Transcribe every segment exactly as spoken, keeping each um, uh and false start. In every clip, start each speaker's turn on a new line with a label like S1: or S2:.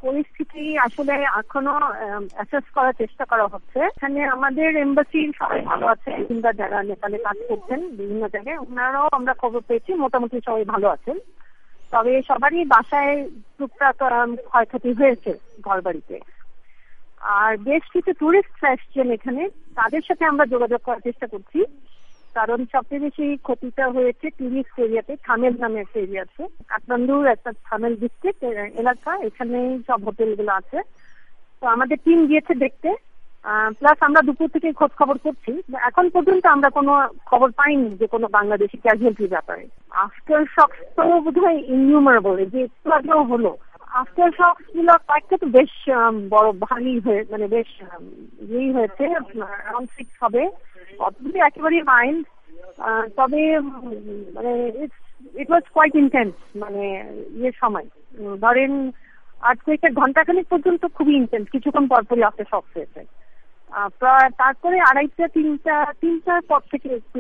S1: পরিস্থিতি আসলে এখনো অ্যাসেস করার চেষ্টা করা হচ্ছে। এখানে আমাদের এমবাসির সবাই ভালো আছে, কিংবা যারা নেপালে কাজ করছেন বিভিন্ন জায়গায়, ওনারাও আমরা খবর পেয়েছি মোটামুটি সবাই ভালো আছেন। তবে সবারই বাসায় টুকটাক ক্ষয়ক্ষতি হয়েছে ঘর বাড়িতে। আর বেশ কিছু টুরিস্ট আসছেন এখানে, তাদের সাথে আমরা যোগাযোগ করার চেষ্টা করছি, কারণ সবচেয়ে বেশি ক্ষতিটা হয়েছে টুরিস্ট এরিয়াতে। থামেল নামে একটা এরিয়া আছে, কাঠমান্ডুর একটা থামেল ডিস্ট্রিক্ট এলাকা, এখানে সব হোটেলগুলো আছে। তো আমাদের টিম গিয়েছে দেখতে, প্লাস আমরা দুপুর থেকে খোঁজ খবর করছি। এখন পর্যন্ত আমরা কোনো খবর পাইনি যে কোনো বাংলাদেশি ক্যাজুয়ালিটির ব্যাপারে। আফটার শকস তো বোধ হয় ইননিউমারেবল, যে একটু আগেও হলো। আফটার শকস গুলো কয়েকটা তো বেশ বড় ভারী হয়ে, মানে বেশ ইয়েই হয়েছে, অ্যারাউন্ড সিক্স হবে, কতগুলি একেবারেই মাইন্ড। তবে মানে ইট ওয়াজ কোয়াইট ইন্টেন্স, মানে ইয়ের সময় ধরেন আর্থকুয়েকের ঘন্টাখানিক পর্যন্ত খুবই ইন্টেন্স, কিছুক্ষণ পরপরই আফটার শকস হয়েছে। তারপরে আড়াইটা তিনটা তিনটার পর থেকে একটু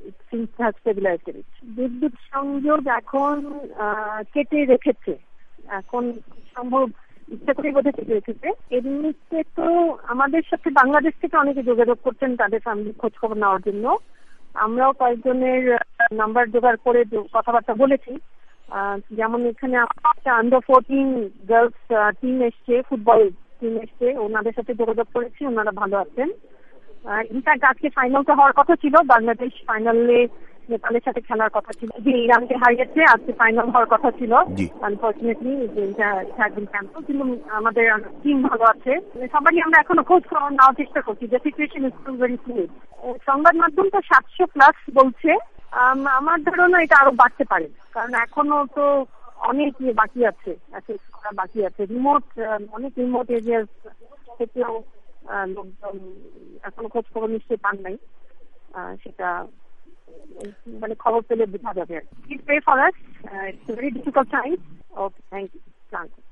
S1: বিদ্যুৎ সংযোগ এখন কেটে রেখেছে, এখন সম্ভব ইচ্ছা করে বোধহয় কেটে রেখেছে। এমনিতে তো আমাদের সাথে বাংলাদেশ থেকে অনেকে যোগাযোগ করছেন তাদের ফ্যামিলির খোঁজ খবর নেওয়ার জন্য। আমরাও কয়েকজনের নাম্বার জোগাড় করে কথাবার্তা বলেছি। যেমন এখানে একটা আন্ডার ফোরটিন গার্লস টিম এসছে, ফুটবল টিম এসছে, ওনাদের সাথে যোগাযোগ করেছি, ওনারা ভালো আছেন। ইনফ্যাক্ট আজকে ফাইনালটা হওয়ার কথা ছিল, বাংলাদেশ ফাইনালে নেপালের সাথে খেলার কথা ছিল, যে ইরানকে হারিয়েছে, আজকে ফাইনাল হওয়ার কথা ছিল। আনফর্চুনেটলি কিন্তু আমাদের টিম ভালো আছে। সবারই আমরা এখনো খোঁজ নেওয়ার চেষ্টা করছি, যে situation is still very fluid. সংবাদ মাধ্যম তো সাতশো প্লাস বলছে, আমার ধারণা এটা আরো বাড়তে পারে, কারণ এখনো তো অনেক ইয়ে বাকি আছে, বাকি আছে রিমোট, অনেক রিমোট এরিয়া থেকেও লোকজন এখনো খোঁজ খবর নিশ্চয়ই পান নাই। সেটা মানে খবর পেলে বোঝা যাবে। Please pray for us, it's a very difficult time. Okay, thank you.